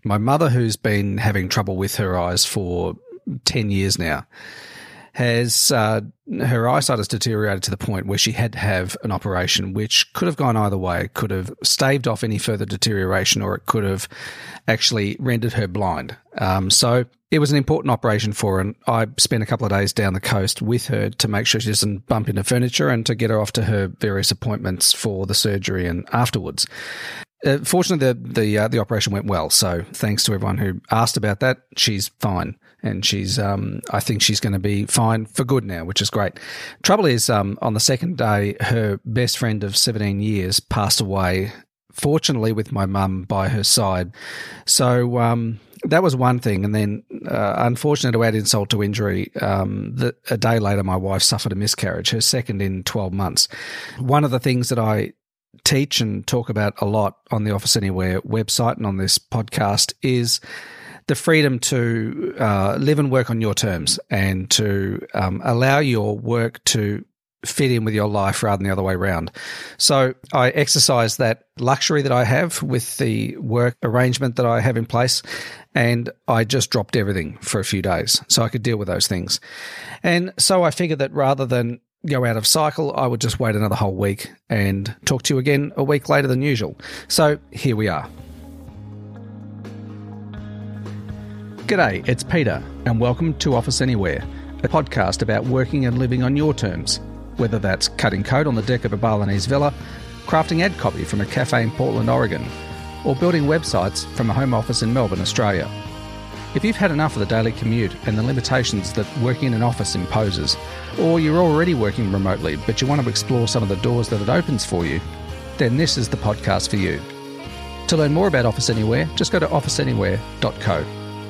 My mother, who's been having trouble with her eyes for 10 years now, has her eyesight has deteriorated to the point where she had to have an operation, which could have gone either way. It could have staved off any further deterioration, or it could have actually rendered her blind. So it was an important operation for her, and I spent a couple of days down the coast with her to make sure she doesn't bump into furniture and to get her off to her various appointments for the surgery and afterwards. Fortunately, the operation went well, so thanks to everyone who asked about that. She's fine, and she's I think she's going to be fine for good now, which is great. Trouble is, on the second day, her best friend of 17 years passed away, fortunately with my mum by her side. So that was one thing, and then unfortunately, to add insult to injury, a day later my wife suffered a miscarriage, her second in 12 months. One of the things that I teach and talk about a lot on the Office Anywhere website and on this podcast is the freedom to live and work on your terms, and to allow your work to fit in with your life rather than the other way around. So I exercise that luxury that I have with the work arrangement that I have in place, and I just dropped everything for a few days so I could deal with those things. And so I figured that rather than go out of cycle, I would just wait another whole week and talk to you again a week later than usual. So here we are. G'day, it's Peter, and welcome to Office Anywhere, a podcast about working and living on your terms, whether that's cutting code on the deck of a Balinese villa, crafting ad copy from a cafe in Portland, Oregon, or building websites from a home office in Melbourne, Australia. If you've had enough of the daily commute and the limitations that working in an office imposes, or you're already working remotely but you want to explore some of the doors that it opens for you, then this is the podcast for you. To learn more about Office Anywhere, just go to officeanywhere.co.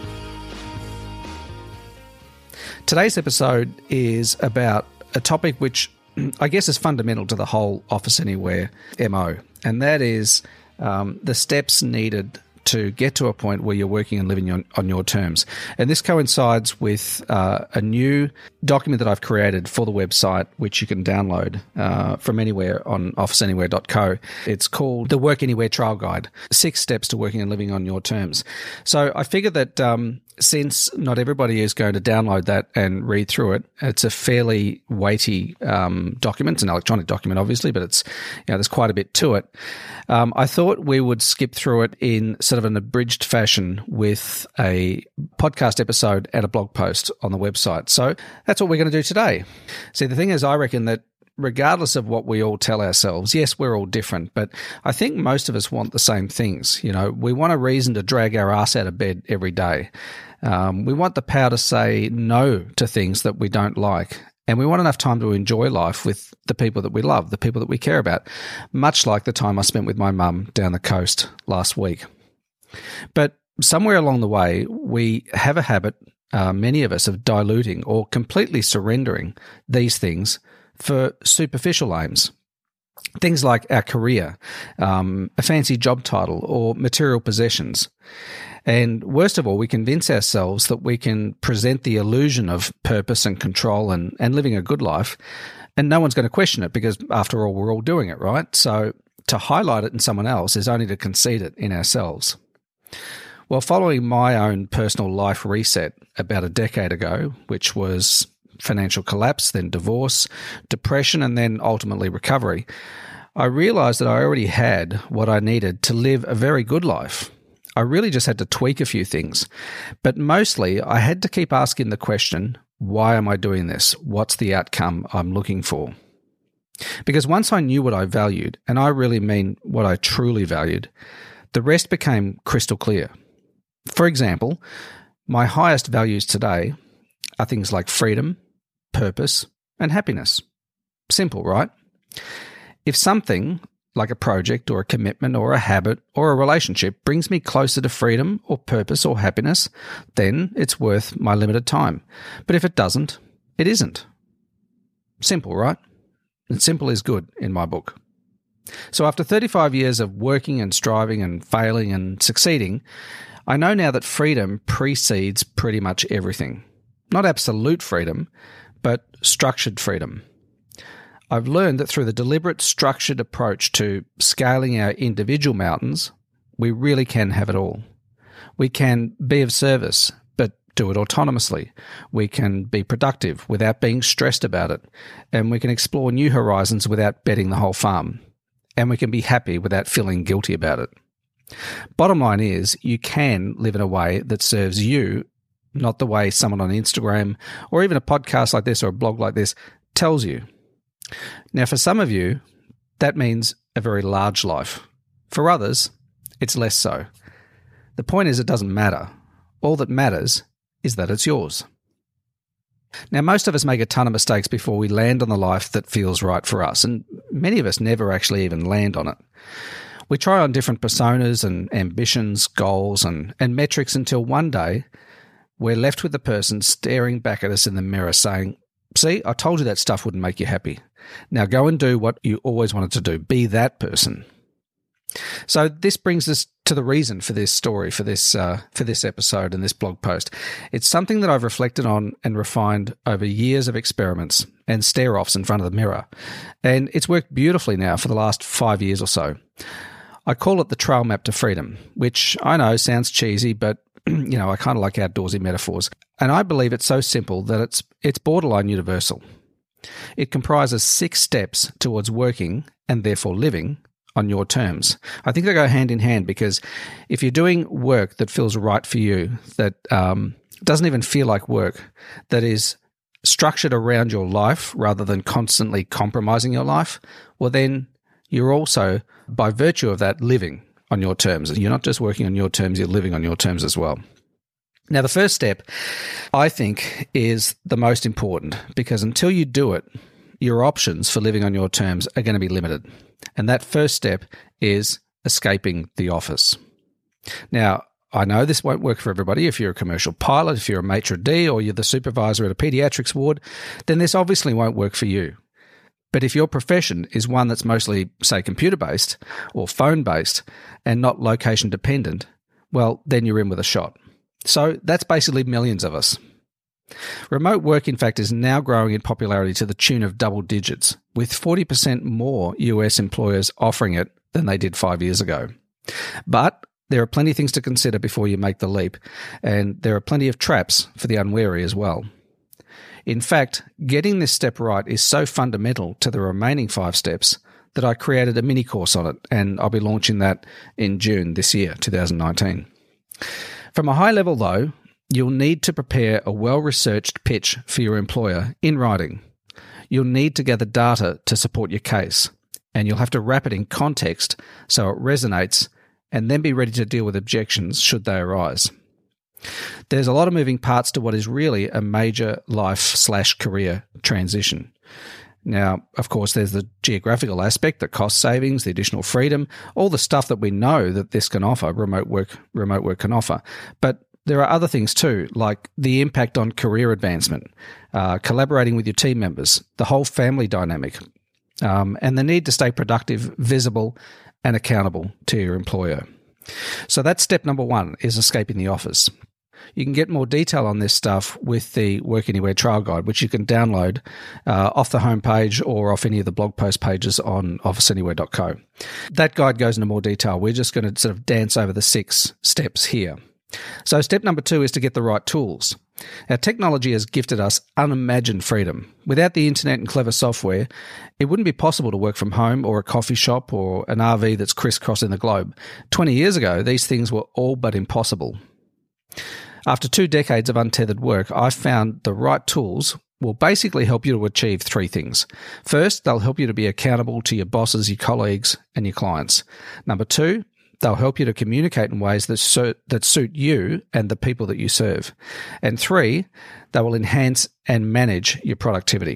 Today's episode is about a topic which I guess is fundamental to the whole Office Anywhere MO, and that is the steps needed to get to a point where you're working and living on your terms. And this coincides with a new document that I've created for the website, which you can download from anywhere on officeanywhere.co. It's called the Work Anywhere Trial Guide, 6 Steps to Working and Living on Your Terms. So I figured that since not everybody is going to download that and read through it, it's a fairly weighty document. It's an electronic document, obviously, but it's there's quite a bit to it. I thought we would skip through it in sort of an abridged fashion with a podcast episode and a blog post on the website. So that's what we're going to do today. See, the thing is, I reckon that regardless of what we all tell ourselves, yes, we're all different, but I think most of us want the same things. We want a reason to drag our ass out of bed every day. We want the power to say no to things that we don't like. And we want enough time to enjoy life with the people that we love, the people that we care about, much like the time I spent with my mum down the coast last week. But somewhere along the way, we have a habit, many of us, of diluting or completely surrendering these things for superficial aims. Things like our career, a fancy job title, or material possessions. And worst of all, we convince ourselves that we can present the illusion of purpose and control and living a good life, and no one's going to question it because, after all, we're all doing it, right? So to highlight it in someone else is only to concede it in ourselves. Well, following my own personal life reset about a decade ago, which was financial collapse, then divorce, depression, and then ultimately recovery, I realized that I already had what I needed to live a very good life. I really just had to tweak a few things, but mostly I had to keep asking the question, why am I doing this? What's the outcome I'm looking for? Because once I knew what I valued, and I really mean what I truly valued, the rest became crystal clear. For example, my highest values today are things like freedom, purpose, and happiness. Simple, right? If something like a project or a commitment or a habit or a relationship brings me closer to freedom or purpose or happiness, then it's worth my limited time. But if it doesn't, it isn't. Simple, right? And simple is good in my book. So after 35 years of working and striving and failing and succeeding, I know now that freedom precedes pretty much everything. Not absolute freedom, but structured freedom. I've learned that through the deliberate, structured approach to scaling our individual mountains, we really can have it all. We can be of service, but do it autonomously. We can be productive without being stressed about it. And we can explore new horizons without betting the whole farm. And we can be happy without feeling guilty about it. Bottom line is, you can live in a way that serves you, not the way someone on Instagram or even a podcast like this or a blog like this tells you. Now, for some of you, that means a very large life. For others, it's less so. The point is, it doesn't matter. All that matters is that it's yours. Now, most of us make a ton of mistakes before we land on the life that feels right for us, and many of us never actually even land on it. We try on different personas and ambitions, goals, and metrics until one day we're left with the person staring back at us in the mirror saying, "See, I told you that stuff wouldn't make you happy. Now go and do what you always wanted to do. Be that person." So this brings us to the reason for this story, for this episode and this blog post. It's something that I've reflected on and refined over years of experiments and stare-offs in front of the mirror. And it's worked beautifully now for the last 5 years or so. I call it the trail map to freedom, which I know sounds cheesy, but I kind of like outdoorsy metaphors. And I believe it's so simple that it's borderline universal. It comprises 6 steps towards working and therefore living on your terms. I think they go hand in hand, because if you're doing work that feels right for you, that doesn't even feel like work, that is structured around your life rather than constantly compromising your life, well then you're also, by virtue of that, living on your terms. You're not just working on your terms, you're living on your terms as well. Now, the first step, I think, is the most important, because until you do it, your options for living on your terms are going to be limited. And that first step is escaping the office. Now, I know this won't work for everybody. If you're a commercial pilot, if you're a maitre d', or you're the supervisor at a paediatrics ward, then this obviously won't work for you. But if your profession is one that's mostly, say, computer-based or phone-based and not location-dependent, well, then you're in with a shot. So that's basically millions of us. Remote work, in fact, is now growing in popularity to the tune of double digits, with 40% more US employers offering it than they did 5 years ago. But there are plenty of things to consider before you make the leap, and there are plenty of traps for the unwary as well. In fact, getting this step right is so fundamental to the remaining 5 steps that I created a mini course on it, and I'll be launching that in June this year, 2019. From a high level, though, you'll need to prepare a well-researched pitch for your employer in writing. You'll need to gather data to support your case, and you'll have to wrap it in context so it resonates, and then be ready to deal with objections should they arise. There's a lot of moving parts to what is really a major life/career transition. Now, of course, there's the geographical aspect, the cost savings, the additional freedom, all the stuff that we know that this can offer, remote work can offer. But there are other things too, like the impact on career advancement, collaborating with your team members, the whole family dynamic, and the need to stay productive, visible, and accountable to your employer. So that's step number 1, is escaping the office. You can get more detail on this stuff with the Work Anywhere Trial Guide, which you can download off the homepage or off any of the blog post pages on officeanywhere.co. That guide goes into more detail. We're just going to sort of dance over the 6 steps here. So step number 2 is to get the right tools. Our technology has gifted us unimagined freedom. Without the internet and clever software, it wouldn't be possible to work from home or a coffee shop or an RV that's crisscrossing the globe. 20 years ago, these things were all but impossible. After 2 decades of untethered work, I've found the right tools will basically help you to achieve 3 things. First, they'll help you to be accountable to your bosses, your colleagues, and your clients. Number 2, they'll help you to communicate in ways that suit you and the people that you serve. And 3, they will enhance and manage your productivity.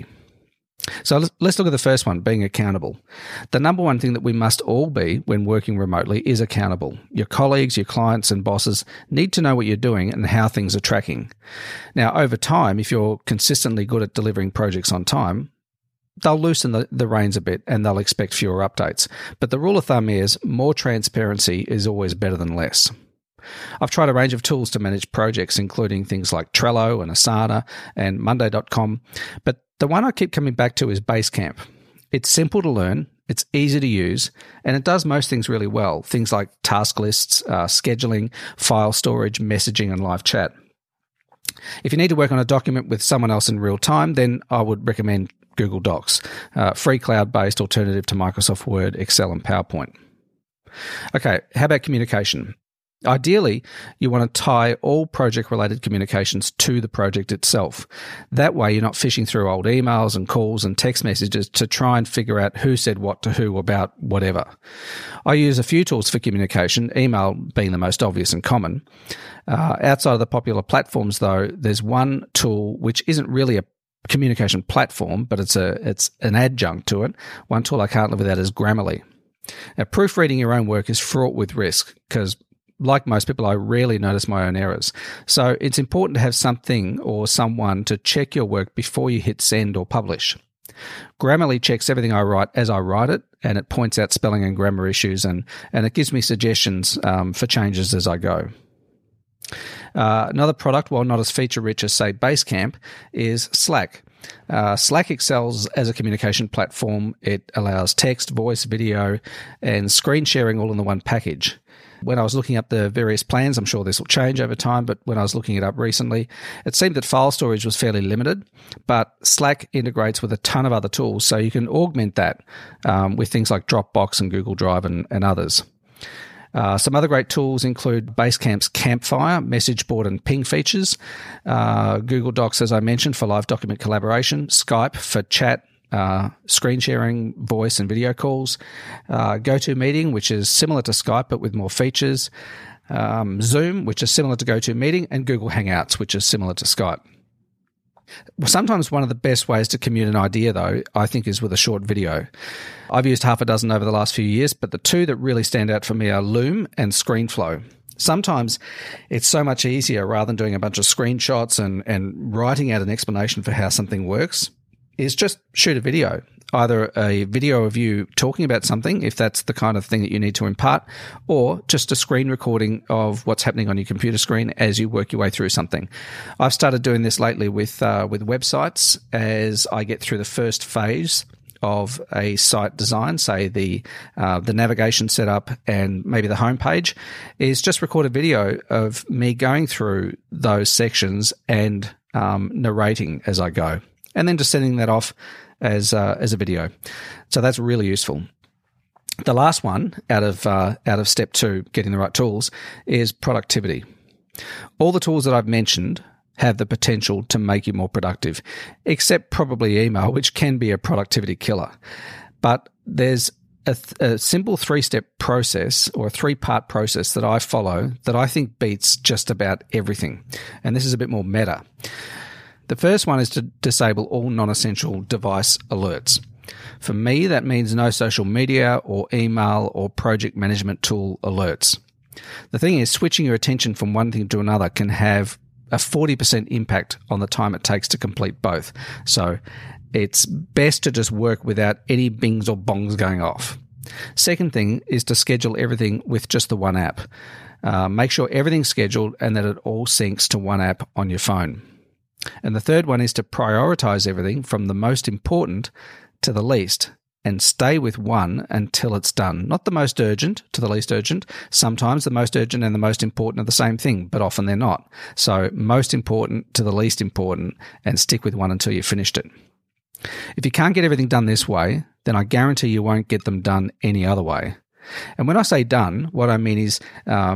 So let's look at the first one, being accountable. The number one thing that we must all be when working remotely is accountable. Your colleagues, your clients and bosses need to know what you're doing and how things are tracking. Now, over time, if you're consistently good at delivering projects on time, they'll loosen the reins a bit and they'll expect fewer updates. But the rule of thumb is more transparency is always better than less. I've tried a range of tools to manage projects, including things like Trello and Asana and Monday.com, but the one I keep coming back to is Basecamp. It's simple to learn, it's easy to use, and it does most things really well. Things like task lists, scheduling, file storage, messaging, and live chat. If you need to work on a document with someone else in real time, then I would recommend Google Docs, free cloud-based alternative to Microsoft Word, Excel, and PowerPoint. Okay, how about communication? Ideally, you want to tie all project-related communications to the project itself. That way, you're not fishing through old emails and calls and text messages to try and figure out who said what to who about whatever. I use a few tools for communication, email being the most obvious and common. Outside of the popular platforms, though, there's one tool which isn't really a communication platform, but it's an adjunct to it. One tool I can't live without is Grammarly. Now, proofreading your own work is fraught with risk because, like most people, I rarely notice my own errors. So it's important to have something or someone to check your work before you hit send or publish. Grammarly checks everything I write as I write it, and it points out spelling and grammar issues, and it gives me suggestions for changes as I go. Another product, while not as feature-rich as, say, Basecamp, is Slack. Slack excels as a communication platform. It allows text, voice, video, and screen sharing all in the one package. When I was looking up the various plans, I'm sure this will change over time, but when I was looking it up recently, it seemed that file storage was fairly limited, but Slack integrates with a ton of other tools, so you can augment that with things like Dropbox and Google Drive and others. Some other great tools include Basecamp's Campfire, message board and ping features, Google Docs, as I mentioned, for live document collaboration, Skype for chat, screen sharing, voice and video calls, GoToMeeting, which is similar to Skype but with more features, Zoom, which is similar to GoToMeeting, and Google Hangouts, which is similar to Skype. Sometimes one of the best ways to commute an idea, though, I think, is with a short video. I've used half a dozen over the last few years, but the two that really stand out for me are Loom and ScreenFlow. Sometimes it's so much easier, rather than doing a bunch of screenshots and writing out an explanation for how something works, is just shoot a video. Either a video of you talking about something, if that's the kind of thing that you need to impart, or just a screen recording of what's happening on your computer screen as you work your way through something. I've started doing this lately with websites as I get through the first phase of a site design, say the navigation setup and maybe the homepage, is just record a video of me going through those sections and narrating as I go, and then just sending that off as a video. So that's really useful. The last one out of step 2, getting the right tools, is productivity. All the tools that I've mentioned have the potential to make you more productive, except probably email, which can be a productivity killer. But there's a simple 3-step process, or a 3-part process that I follow that I think beats just about everything. And this is a bit more meta. The first one is to disable all non-essential device alerts. For me, that means no social media or email or project management tool alerts. The thing is, switching your attention from one thing to another can have a 40% impact on the time it takes to complete both. So it's best to just work without any bings or bongs going off. Second thing is to schedule everything with just the one app. Make sure everything's scheduled and that it all syncs to one app on your phone. And the third one is to prioritize everything from the most important to the least, and stay with one until it's done. Not the most urgent to the least urgent. Sometimes the most urgent and the most important are the same thing, but often they're not. So most important to the least important, and stick with one until you've finished it. If you can't get everything done this way, then I guarantee you won't get them done any other way. And when I say done, what I mean is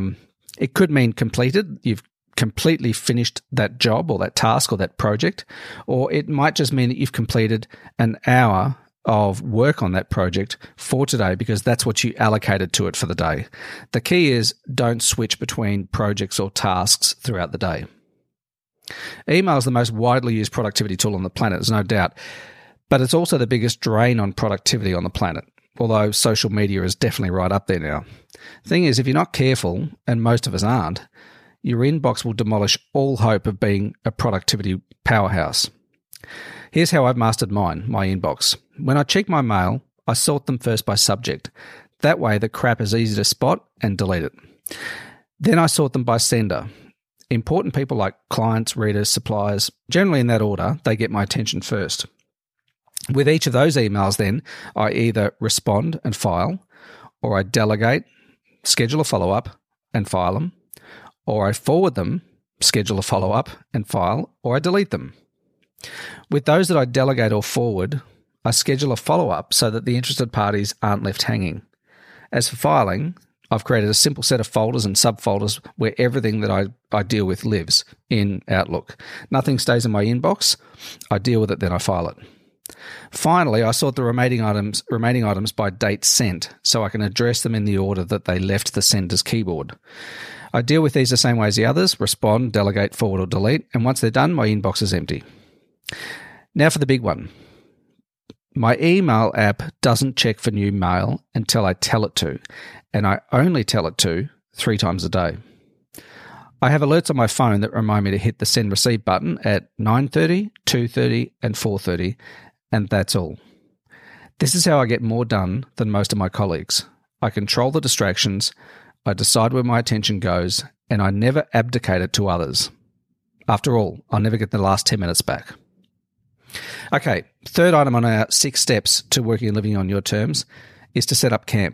it could mean completed. You've completely finished that job or that task or that project, or it might just mean that you've completed an hour of work on that project for today because that's what you allocated to it for the day. The key is don't switch between projects or tasks throughout the day. Email is the most widely used productivity tool on the planet, there's no doubt, but it's also the biggest drain on productivity on the planet, although social media is definitely right up there now. The thing is, if you're not careful, and most of us aren't, your inbox will demolish all hope of being a productivity powerhouse. Here's how I've mastered my inbox. When I check my mail, I sort them first by subject. That way the crap is easy to spot and delete it. Then I sort them by sender. Important people like clients, readers, suppliers, generally in that order, they get my attention first. With each of those emails then, I either respond and file, or I delegate, schedule a follow-up and file them, or I forward them, schedule a follow-up and file, or I delete them. With those that I delegate or forward, I schedule a follow-up so that the interested parties aren't left hanging. As for filing, I've created a simple set of folders and subfolders where everything that I deal with lives in Outlook. Nothing stays in my inbox. I deal with it, then I file it. Finally, I sort the remaining items by date sent so I can address them in the order that they left the sender's keyboard. I deal with these the same way as the others: respond, delegate, forward, or delete, and once they're done, my inbox is empty. Now for the big one. My email app doesn't check for new mail until I tell it to, and I only tell it to 3 times a day. I have alerts on my phone that remind me to hit the send receive button at 9:30, 2:30 and 4:30, and that's all. This is how I get more done than most of my colleagues. I control the distractions, I decide where my attention goes, and I never abdicate it to others. After all, I'll never get the last 10 minutes back. Okay, third item on our 6 steps to working and living on your terms is to set up camp.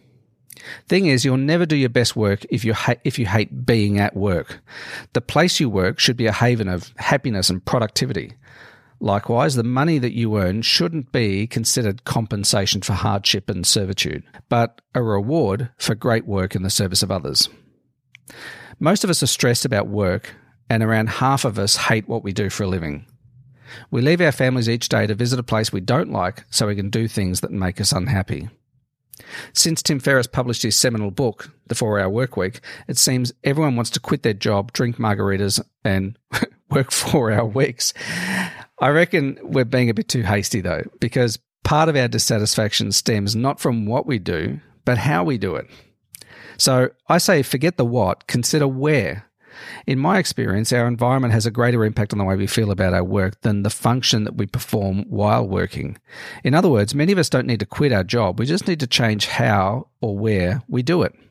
Thing is, you'll never do your best work if you hate being at work. The place you work should be a haven of happiness and productivity. Likewise, the money that you earn shouldn't be considered compensation for hardship and servitude, but a reward for great work in the service of others. Most of us are stressed about work, and around half of us hate what we do for a living. We leave our families each day to visit a place we don't like so we can do things that make us unhappy. Since Tim Ferriss published his seminal book, The 4-Hour Workweek, it seems everyone wants to quit their job, drink margaritas, and work 4-hour weeks. I reckon we're being a bit too hasty though, because part of our dissatisfaction stems not from what we do, but how we do it. So I say forget the what, consider where. In my experience, our environment has a greater impact on the way we feel about our work than the function that we perform while working. In other words, many of us don't need to quit our job. We just need to change how or where we do it.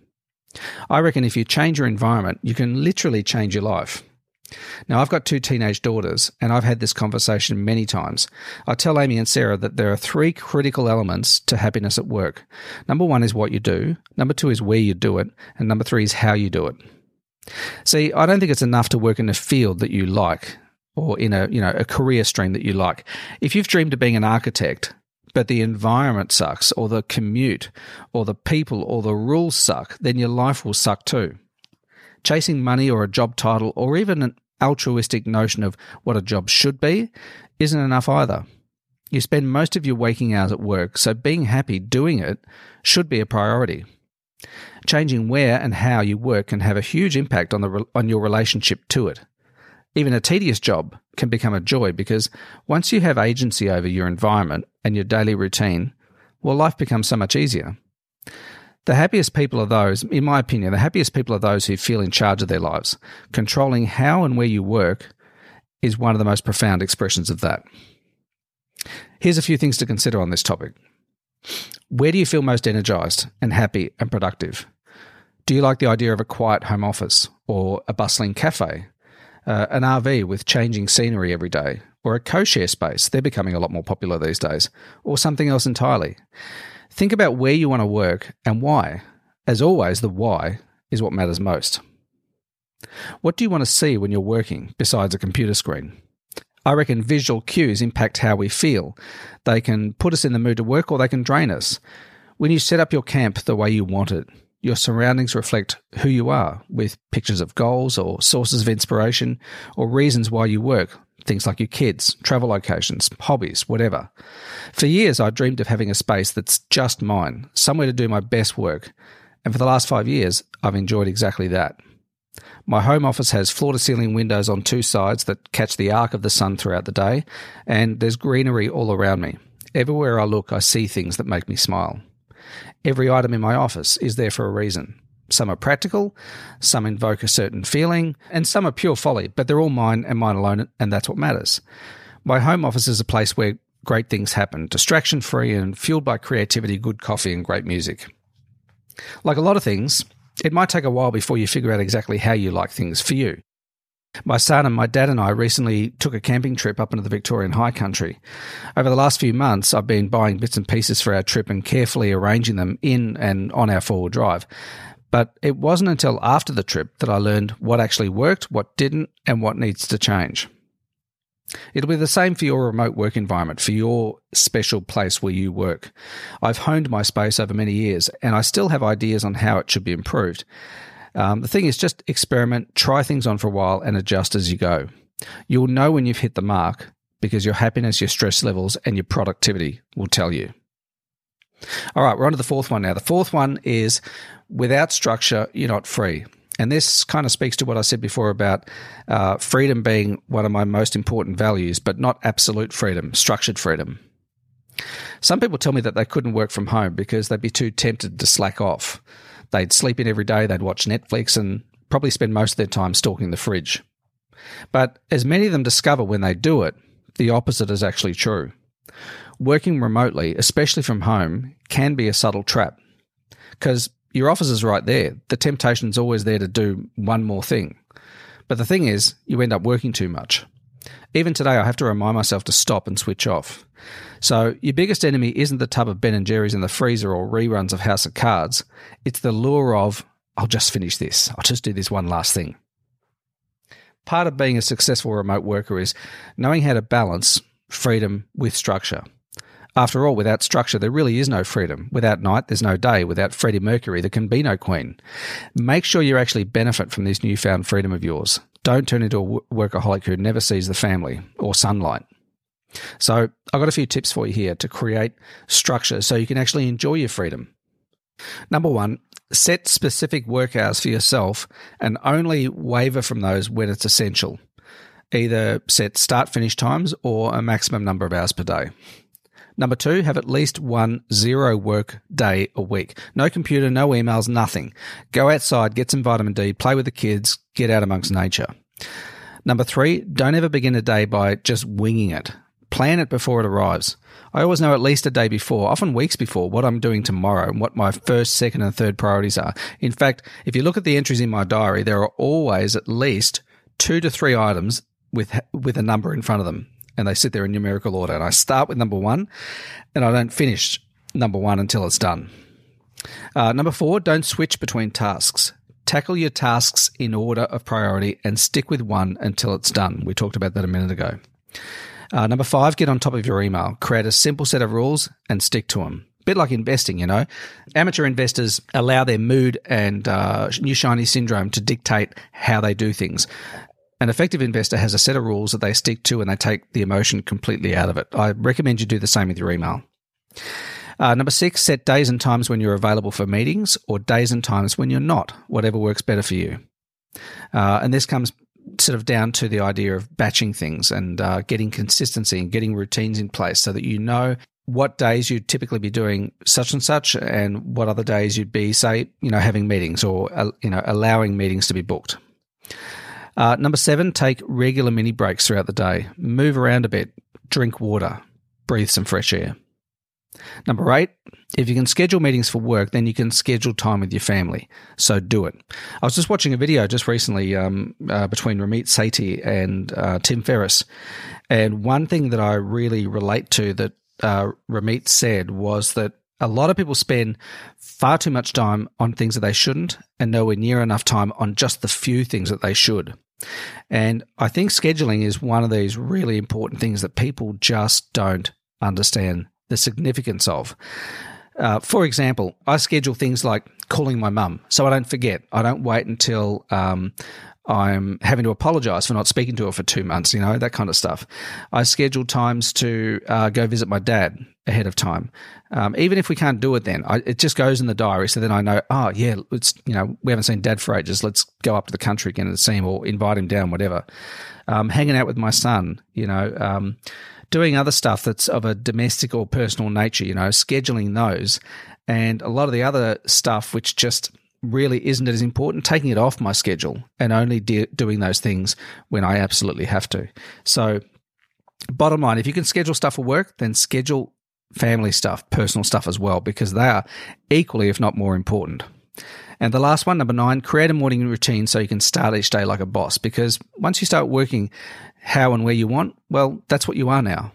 I reckon if you change your environment, you can literally change your life. Now, I've got 2 teenage daughters, and I've had this conversation many times. I tell Amy and Sarah that there are 3 critical elements to happiness at work. Number 1 is what you do. Number 2 is where you do it. And number 3 is how you do it. See, I don't think it's enough to work in a field that you like or in a career stream that you like. If you've dreamed of being an architect, but the environment sucks, or the commute, or the people, or the rules suck, then your life will suck too. Chasing money or a job title, or even an altruistic notion of what a job should be, isn't enough either. You spend most of your waking hours at work, so being happy doing it should be a priority. Changing where and how you work can have a huge impact on your relationship to it. Even a tedious job can become a joy because once you have agency over your environment and your daily routine, well, life becomes so much easier. The happiest people are those, in my opinion, the happiest people are those who feel in charge of their lives. Controlling how and where you work is one of the most profound expressions of that. Here's a few things to consider on this topic. Where do you feel most energized and happy and productive? Do you like the idea of a quiet home office or a bustling cafe, an RV with changing scenery every day, or a co-share space? They're becoming a lot more popular these days, or something else entirely. Think about where you want to work and why. As always, the why is what matters most. What do you want to see when you're working besides a computer screen? I reckon visual cues impact how we feel. They can put us in the mood to work or they can drain us. When you set up your camp the way you want it, your surroundings reflect who you are, with pictures of goals or sources of inspiration or reasons why you work, things like your kids, travel locations, hobbies, whatever. For years, I dreamed of having a space that's just mine, somewhere to do my best work. And for the last 5 years, I've enjoyed exactly that. My home office has floor-to-ceiling windows on 2 sides that catch the arc of the sun throughout the day, and there's greenery all around me. Everywhere I look, I see things that make me smile. Every item in my office is there for a reason. Some are practical, some invoke a certain feeling, and some are pure folly, but they're all mine and mine alone, and that's what matters. My home office is a place where great things happen, distraction-free and fueled by creativity, good coffee, and great music. Like a lot of things, it might take a while before you figure out exactly how you like things for you. My son and my dad and I recently took a camping trip up into the Victorian high country. Over the last few months, I've been buying bits and pieces for our trip and carefully arranging them in and on our four-wheel drive. But it wasn't until after the trip that I learned what actually worked, what didn't, and what needs to change. It'll be the same for your remote work environment, for your special place where you work. I've honed my space over many years, and I still have ideas on how it should be improved. The thing is, just experiment, try things on for a while, and adjust as you go. You'll know when you've hit the mark because your happiness, your stress levels, and your productivity will tell you. All right, we're on to the fourth one now. The fourth one is, without structure, you're not free. And this kind of speaks to what I said before about freedom being one of my most important values, but not absolute freedom, structured freedom. Some people tell me that they couldn't work from home because they'd be too tempted to slack off. They'd sleep in every day, they'd watch Netflix, and probably spend most of their time stalking the fridge. But as many of them discover when they do it, the opposite is actually true. Working remotely, especially from home, can be a subtle trap because your office is right there. The temptation's always there to do one more thing. But the thing is, you end up working too much. Even today, I have to remind myself to stop and switch off. So your biggest enemy isn't the tub of Ben & Jerry's in the freezer or reruns of House of Cards. It's the lure of, I'll just finish this. I'll just do this one last thing. Part of being a successful remote worker is knowing how to balance freedom with structure. After all, without structure, there really is no freedom. Without night, there's no day. Without Freddie Mercury, there can be no Queen. Make sure you actually benefit from this newfound freedom of yours. Don't turn into a workaholic who never sees the family or sunlight. So I've got a few tips for you here to create structure so you can actually enjoy your freedom. Number one, set specific work hours for yourself and only waver from those when it's essential. Either set start-finish times or a maximum number of hours per day. Number two, have at least one zero work day a week. No computer, no emails, nothing. Go outside, get some vitamin D, play with the kids, get out amongst nature. Number three, don't ever begin a day by just winging it. Plan it before it arrives. I always know at least a day before, often weeks before, what I'm doing tomorrow and what my first, second, and third priorities are. In fact, if you look at the entries in my diary, there are always at least 2 to 3 items with a number in front of them. And they sit there in numerical order. And I start with number one, and I don't finish number one until it's done. Number four, don't switch between tasks. Tackle your tasks in order of priority and stick with one until it's done. We talked about that a minute ago. Number five, get on top of your email. Create a simple set of rules and stick to them. A bit like investing, you know. Amateur investors allow their mood and new shiny syndrome to dictate how they do things. An effective investor has a set of rules that they stick to and they take the emotion completely out of it. I recommend you do the same with your email. Number six, set days and times when you're available for meetings or days and times when you're not, whatever works better for you. And this comes sort of down to the idea of batching things and getting consistency and getting routines in place so that you know what days you'd typically be doing such and what other days you'd be, say, having meetings or, allowing meetings to be booked. Number seven, take regular mini breaks throughout the day. Move around a bit, drink water, breathe some fresh air. Number eight, if you can schedule meetings for work, then you can schedule time with your family. So do it. I was just watching a video just recently between Ramit Sethi and Tim Ferriss. And one thing that I really relate to that Ramit said was that a lot of people spend far too much time on things that they shouldn't and nowhere near enough time on just the few things that they should. And I think scheduling is one of these really important things that people just don't understand the significance of. For example, I schedule things like calling my mum so I don't forget. I don't wait until I'm having to apologise for not speaking to her for 2 months, that kind of stuff. I schedule times to go visit my dad ahead of time. Even if we can't do it then, it just goes in the diary so then I know, we haven't seen Dad for ages. Let's go up to the country again and see him or invite him down, whatever. Hanging out with my son, doing other stuff that's of a domestic or personal nature, scheduling those. And a lot of the other stuff which just really isn't as important, taking it off my schedule and only doing those things when I absolutely have to. So bottom line, if you can schedule stuff for work, then schedule family stuff, personal stuff as well, because they are equally, if not more important. And the last one, number 9, create a morning routine so you can start each day like a boss. Because once you start working how and where you want, well, that's what you are now.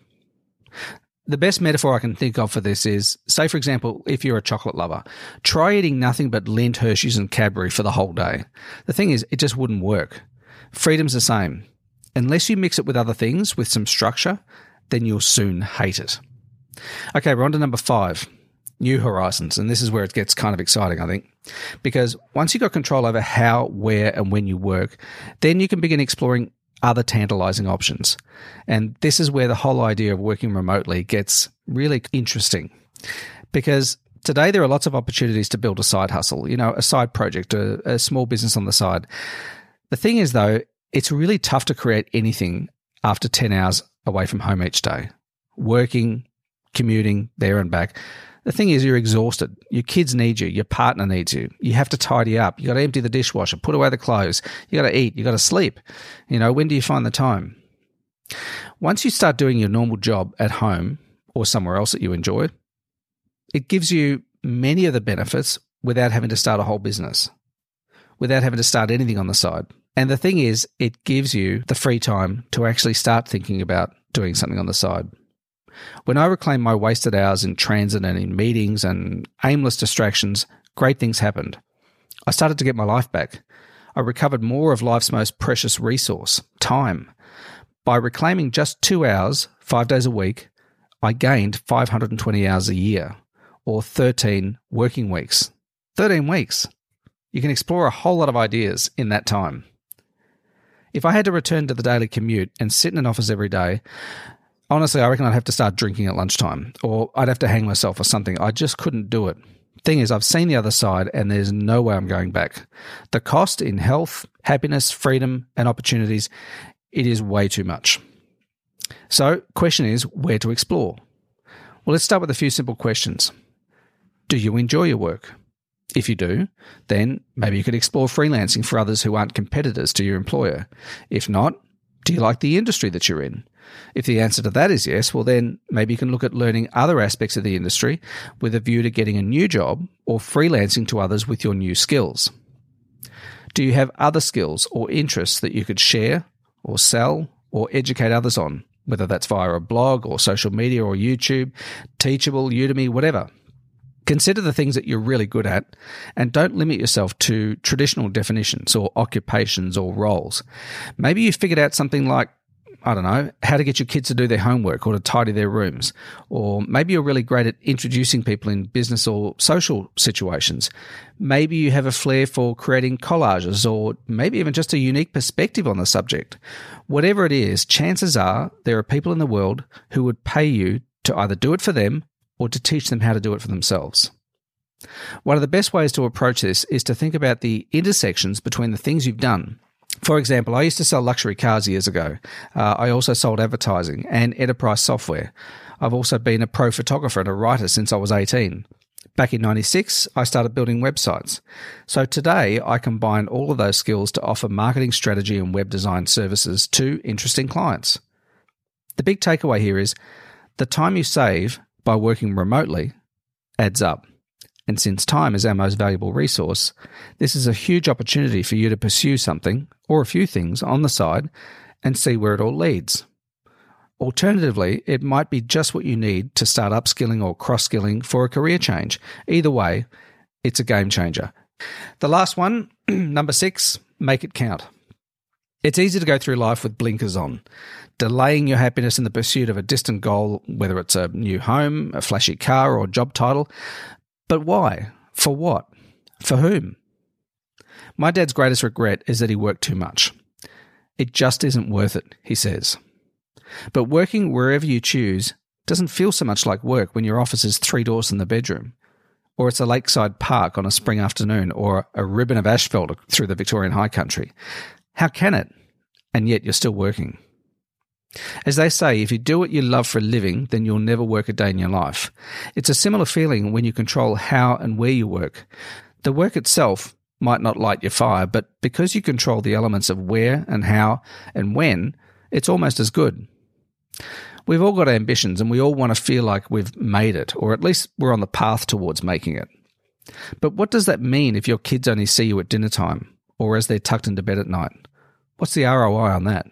The best metaphor I can think of for this is, say, for example, if you're a chocolate lover, try eating nothing but Lindt, Hershey's and Cadbury for the whole day. The thing is, it just wouldn't work. Freedom's the same. Unless you mix it with other things, with some structure, then you'll soon hate it. Okay, we're on to number 5, new horizons. And this is where it gets kind of exciting, I think. Because once you've got control over how, where and when you work, then you can begin exploring other tantalizing options. And this is where the whole idea of working remotely gets really interesting. Because today there are lots of opportunities to build a side hustle, a side project, a small business on the side. The thing is, though, it's really tough to create anything after 10 hours away from home each day, working, commuting, there and back. The thing is, you're exhausted. Your kids need you. Your partner needs you. You have to tidy up. You got to empty the dishwasher, put away the clothes. You got to eat. You got to sleep. When do you find the time? Once you start doing your normal job at home or somewhere else that you enjoy, it gives you many of the benefits without having to start a whole business, without having to start anything on the side. And the thing is, it gives you the free time to actually start thinking about doing something on the side. When I reclaimed my wasted hours in transit and in meetings and aimless distractions, great things happened. I started to get my life back. I recovered more of life's most precious resource, time. By reclaiming just 2 hours, 5 days a week, I gained 520 hours a year, or 13 working weeks. 13 weeks. You can explore a whole lot of ideas in that time. If I had to return to the daily commute and sit in an office every day, honestly, I reckon I'd have to start drinking at lunchtime, or I'd have to hang myself or something. I just couldn't do it. Thing is, I've seen the other side and there's no way I'm going back. The cost in health, happiness, freedom and opportunities, it is way too much. So, question is, where to explore? Well, let's start with a few simple questions. Do you enjoy your work? If you do, then maybe you could explore freelancing for others who aren't competitors to your employer. If not, do you like the industry that you're in? If the answer to that is yes, well then maybe you can look at learning other aspects of the industry with a view to getting a new job or freelancing to others with your new skills. Do you have other skills or interests that you could share or sell or educate others on, whether that's via a blog or social media or YouTube, Teachable, Udemy, whatever? Consider the things that you're really good at and don't limit yourself to traditional definitions or occupations or roles. Maybe you figured out something like, I don't know, how to get your kids to do their homework or to tidy their rooms. Or maybe you're really great at introducing people in business or social situations. Maybe you have a flair for creating collages or maybe even just a unique perspective on the subject. Whatever it is, chances are there are people in the world who would pay you to either do it for them or to teach them how to do it for themselves. One of the best ways to approach this is to think about the intersections between the things you've done. For example, I used to sell luxury cars years ago. I also sold advertising and enterprise software. I've also been a pro photographer and a writer since I was 18. Back in 96, I started building websites. So today, I combine all of those skills to offer marketing strategy and web design services to interesting clients. The big takeaway here is the time you save by working remotely adds up. And since time is our most valuable resource, this is a huge opportunity for you to pursue something or a few things on the side and see where it all leads. Alternatively, it might be just what you need to start upskilling or cross-skilling for a career change. Either way, it's a game changer. The last one, number 6, make it count. It's easy to go through life with blinkers on, delaying your happiness in the pursuit of a distant goal, whether it's a new home, a flashy car, or job title. But why? For what? For whom? My dad's greatest regret is that he worked too much. It just isn't worth it, he says. But working wherever you choose doesn't feel so much like work when your office is 3 doors from the bedroom, or it's a lakeside park on a spring afternoon, or a ribbon of asphalt through the Victorian high country. How can it? And yet you're still working. As they say, if you do what you love for a living, then you'll never work a day in your life. It's a similar feeling when you control how and where you work. The work itself might not light your fire, but because you control the elements of where and how and when, it's almost as good. We've all got ambitions and we all want to feel like we've made it, or at least we're on the path towards making it. But what does that mean if your kids only see you at dinner time or as they're tucked into bed at night? What's the ROI on that?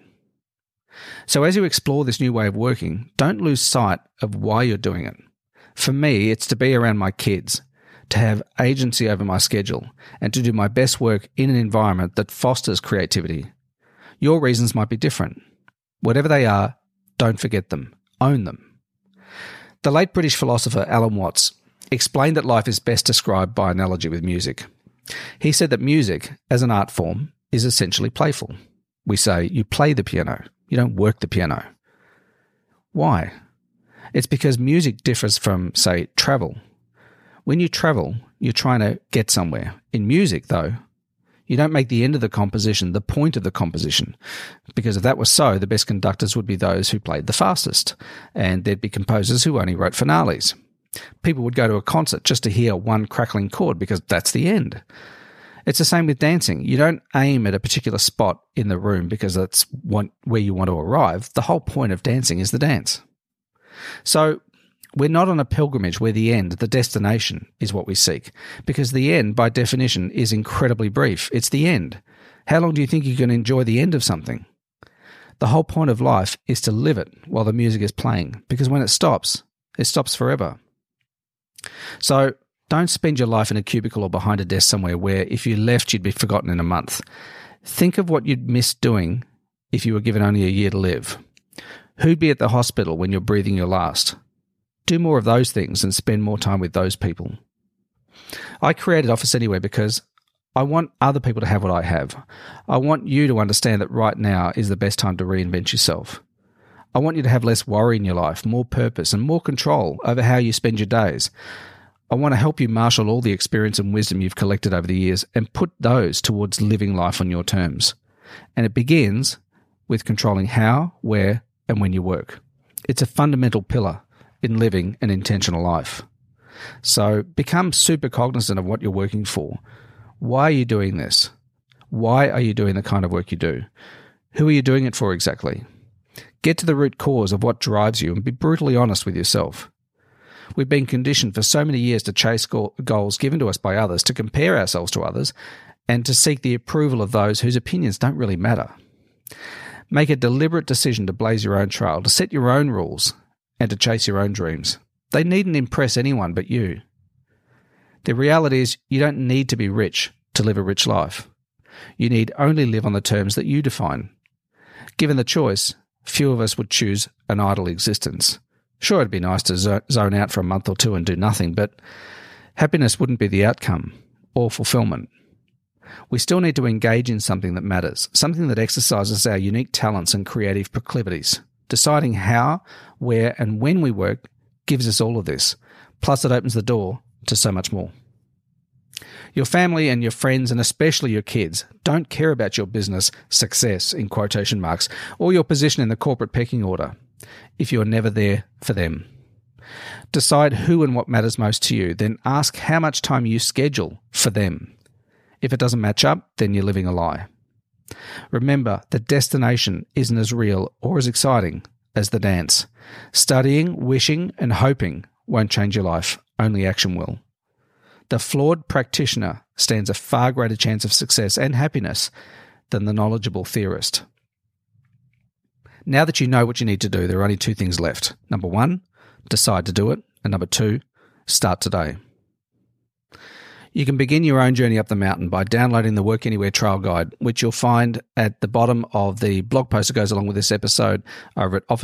So as you explore this new way of working, don't lose sight of why you're doing it. For me, it's to be around my kids, to have agency over my schedule, and to do my best work in an environment that fosters creativity. Your reasons might be different. Whatever they are, don't forget them. Own them. The late British philosopher Alan Watts explained that life is best described by analogy with music. He said that music, as an art form, is essentially playful. We say you play the piano, you don't work the piano. Why? It's because music differs from, say, travel. When you travel, you're trying to get somewhere. In music, though, you don't make the end of the composition the point of the composition, because if that was so, the best conductors would be those who played the fastest, and there'd be composers who only wrote finales. People would go to a concert just to hear one crackling chord because that's the end. It's the same with dancing. You don't aim at a particular spot in the room because that's where you want to arrive. The whole point of dancing is the dance. So we're not on a pilgrimage where the end, the destination, is what we seek, because the end, by definition, is incredibly brief. It's the end. How long do you think you can enjoy the end of something? The whole point of life is to live it while the music is playing, because when it stops forever. So don't spend your life in a cubicle or behind a desk somewhere where if you left, you'd be forgotten in a month. Think of what you'd miss doing if you were given only a year to live. Who'd be at the hospital when you're breathing your last? Do more of those things and spend more time with those people. I created Office Anywhere because I want other people to have what I have. I want you to understand that right now is the best time to reinvent yourself. I want you to have less worry in your life, more purpose, and more control over how you spend your days. I want to help you marshal all the experience and wisdom you've collected over the years and put those towards living life on your terms. And it begins with controlling how, where, and when you work. It's a fundamental pillar in living an intentional life. So become super cognizant of what you're working for. Why are you doing this? Why are you doing the kind of work you do? Who are you doing it for exactly? Get to the root cause of what drives you and be brutally honest with yourself. We've been conditioned for so many years to chase goals given to us by others, to compare ourselves to others, and to seek the approval of those whose opinions don't really matter. Make a deliberate decision to blaze your own trail, to set your own rules, and to chase your own dreams. They needn't impress anyone but you. The reality is you don't need to be rich to live a rich life. You need only live on the terms that you define. Given the choice, few of us would choose an idle existence. Sure, it'd be nice to zone out for a month or two and do nothing, but happiness wouldn't be the outcome, or fulfillment. We still need to engage in something that matters, something that exercises our unique talents and creative proclivities. Deciding how, where, and when we work gives us all of this, plus it opens the door to so much more. Your family and your friends, and especially your kids, don't care about your business success, in quotation marks, or your position in the corporate pecking order if you're never there for them. Decide who and what matters most to you, then ask how much time you schedule for them. If it doesn't match up, then you're living a lie. Remember, the destination isn't as real or as exciting as the dance. Studying, wishing, and hoping won't change your life. Only action will. The flawed practitioner stands a far greater chance of success and happiness than the knowledgeable theorist. Now that you know what you need to do, there are only two things left. Number one, decide to do it. And number two, start today. You can begin your own journey up the mountain by downloading the Work Anywhere Trail Guide, which you'll find at the bottom of the blog post that goes along with this episode over at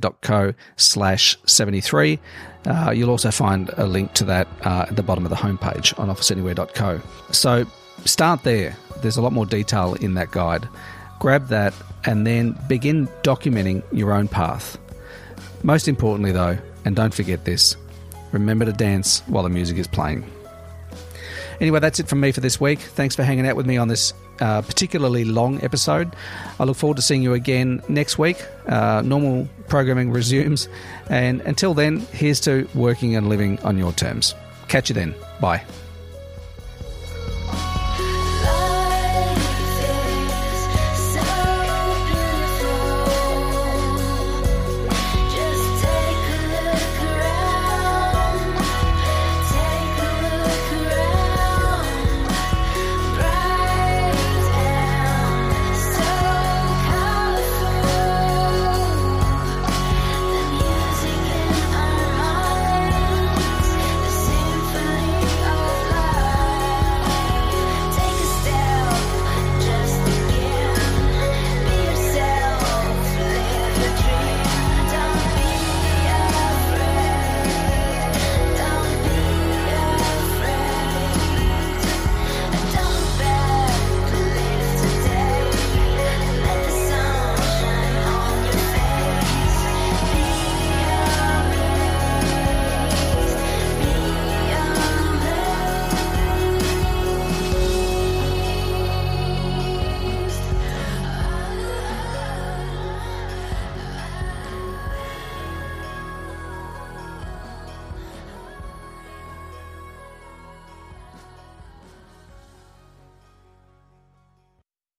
officeanywhere.co/73. You'll also find a link to that at the bottom of the homepage on officeanywhere.co. So start there. There's a lot more detail in that guide. Grab that and then begin documenting your own path. Most importantly, though, and don't forget this, remember to dance while the music is playing. Anyway, that's it from me for this week. Thanks for hanging out with me on this particularly long episode. I look forward to seeing you again next week. Normal programming resumes. And until then, here's to working and living on your terms. Catch you then. Bye.